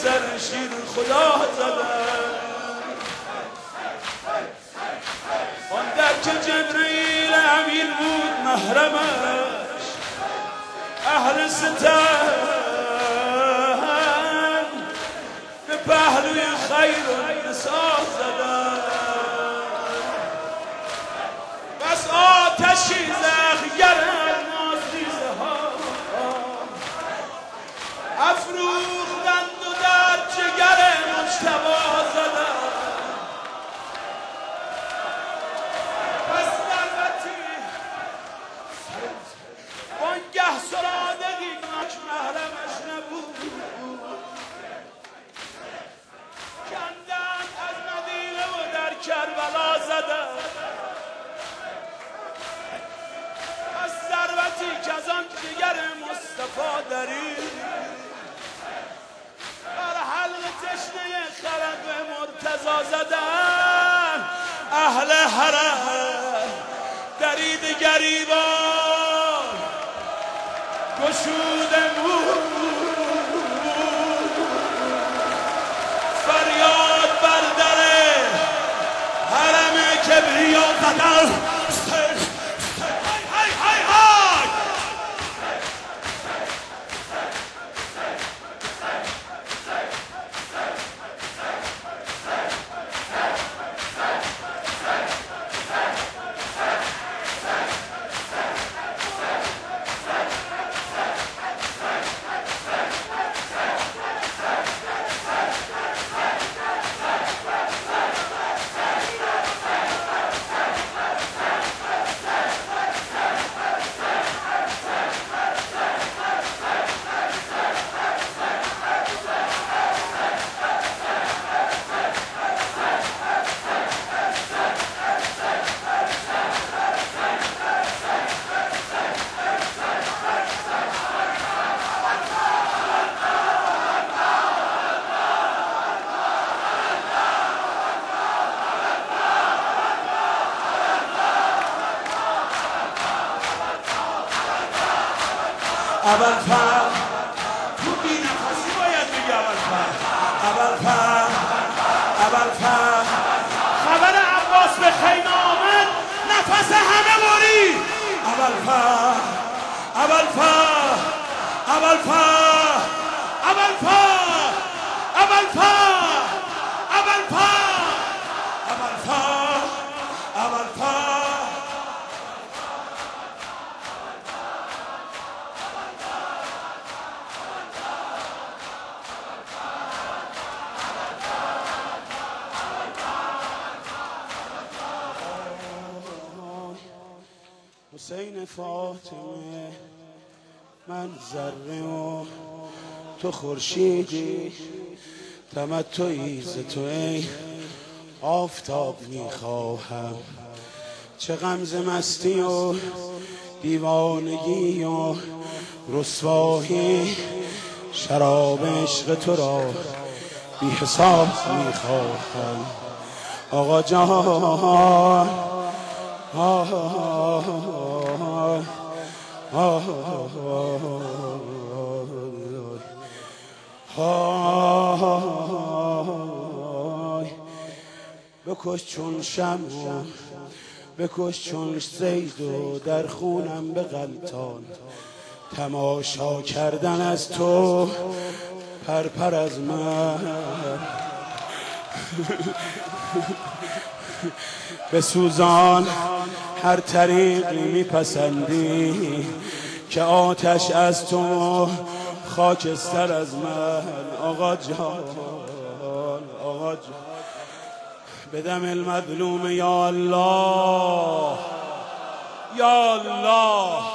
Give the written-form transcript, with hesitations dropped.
سر شیر خدا زدن. آن که جبریل امین بود محرمش، اهل ستم به پهلوی خیر و نسا زدن. بس آتشی زخگر الماسیزه ها افروختند و در جگر مجتبی زدن. پس دلوتی وانگه سرادقی ناک محرمش نبود، کندن از مدینه و در کربلا زدن. پس ثروتی که از آن جگر مصطفی درید، بر حلق تشنه خرد مرتضی زدن. اهل حرم درید گریبان گشود مون، فریاد بر در حرم کبریا زدن. ابوالفضل تو بی نفسی باید بگی ابوالفضل خبر عباس به خیمه آمد، نفس همه برید. حسین فاطمه من ذره و تو خورشیدی، تمتعی ز تو ای آفتاب میخواهم. چه غمزه مستی و دیوانگی و رسوایی، شراب عشق تو را بی حساب میخواهم. آقا جان بکش چون شمع، بکش چون زید و در خونم به غلطان. تماشا کردن از تو پرپر از من. به سوزان هر طریقی میپسندی که آتش از تو خاکستر از من. آقا جان بدم المظلوم یا الله یا الله.